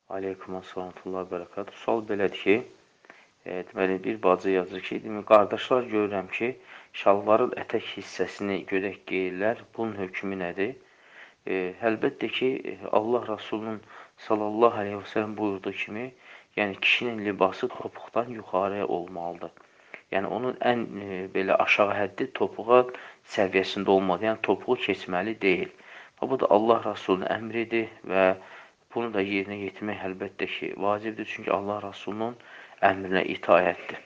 Aleykum assalam və bərəkət. Sual belədir ki, deməli, bir bacı yazır ki, qardaşlar görürəm ki, şalvarın ətək hissəsini görək geyirlər. Bunun hökmü nədir? Əlbəttə ki, Allah Rasulunun sallallahu aleyhi və sələm buyurduğu kimi, yəni kişinin libası topuqdan yuxarıya olmalıdır. Yəni onun ən belə aşağı həddi topuğa səviyyəsində olmalı, yəni topuğu keçməli deyil. Bu da Allah Rasulunun əmridir və bunu da yerinə yetirmək əlbəttə ki, vacibdir, çünki Allah Rasulunun əmrinə itaətdir.